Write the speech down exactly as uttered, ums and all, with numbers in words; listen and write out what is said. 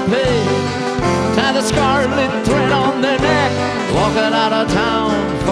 pay, tie the scarlet thread on their neck, walking out of town